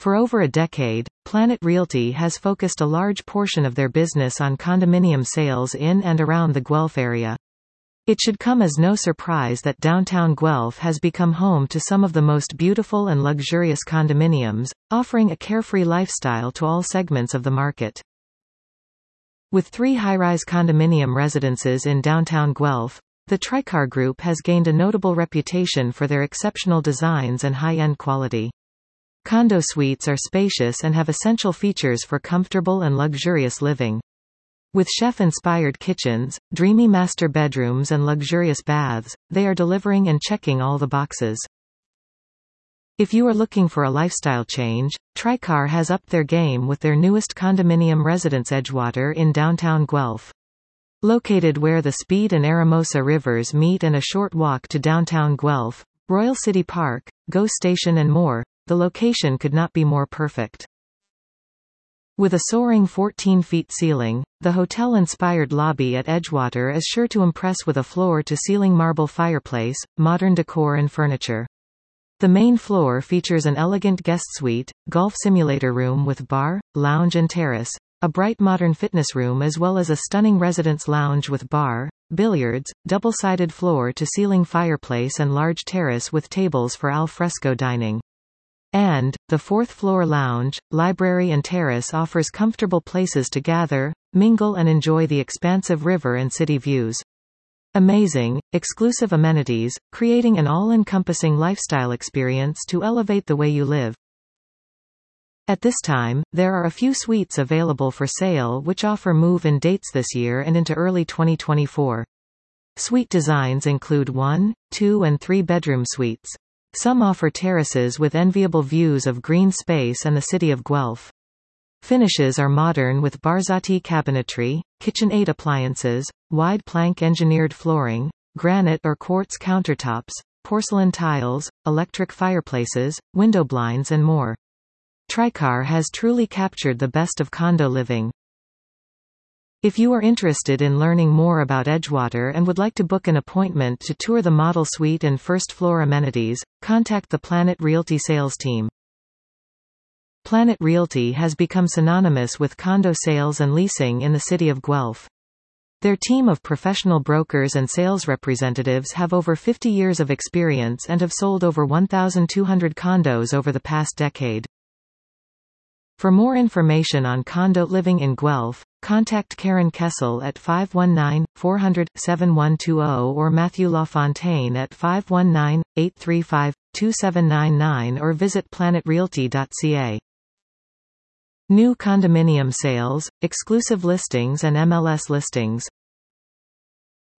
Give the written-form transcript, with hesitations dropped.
For over a decade, Planet Realty has focused a large portion of their business on condominium sales in and around the Guelph area. It should come as no surprise that downtown Guelph has become home to some of the most beautiful and luxurious condominiums, offering a carefree lifestyle to all segments of the market. With 3 high-rise condominium residences in downtown Guelph, the Tricar Group has gained a notable reputation for their exceptional designs and high-end quality. Condo suites are spacious and have essential features for comfortable and luxurious living. With chef-inspired kitchens, dreamy master bedrooms and luxurious baths, they are delivering and checking all the boxes. If you are looking for a lifestyle change, Tricar has upped their game with their newest condominium residence Edgewater in downtown Guelph. Located where the Speed and Aramosa rivers meet and a short walk to downtown Guelph, Royal City Park, GO Station and more, the location could not be more perfect. With a soaring 14-feet ceiling, the hotel-inspired lobby at Edgewater is sure to impress with a floor-to-ceiling marble fireplace, modern decor and furniture. The main floor features an elegant guest suite, golf simulator room with bar, lounge and terrace, a bright modern fitness room as well as a stunning residence lounge with bar, billiards, double-sided floor-to-ceiling fireplace and large terrace with tables for al fresco dining. And, the 4th-floor lounge, library and terrace offers comfortable places to gather, mingle and enjoy the expansive river and city views. Amazing, exclusive amenities, creating an all-encompassing lifestyle experience to elevate the way you live. At this time, there are a few suites available for sale which offer move-in dates this year and into early 2024. Suite designs include 1, 2 and 3 bedroom suites. Some offer terraces with enviable views of green space and the city of Guelph. Finishes are modern with Barzati cabinetry, KitchenAid appliances, wide plank engineered flooring, granite or quartz countertops, porcelain tiles, electric fireplaces, window blinds and more. Tricar has truly captured the best of condo living. If you are interested in learning more about Edgewater and would like to book an appointment to tour the model suite and first-floor amenities, contact the Planet Realty sales team. Planet Realty has become synonymous with condo sales and leasing in the city of Guelph. Their team of professional brokers and sales representatives have over 50 years of experience and have sold over 1,200 condos over the past decade. For more information on condo living in Guelph, contact Karen Kessel at 519-400-7120 or Matthew LaFontaine at 519-835-2799 or visit planetrealty.ca. New condominium sales, exclusive listings and MLS listings.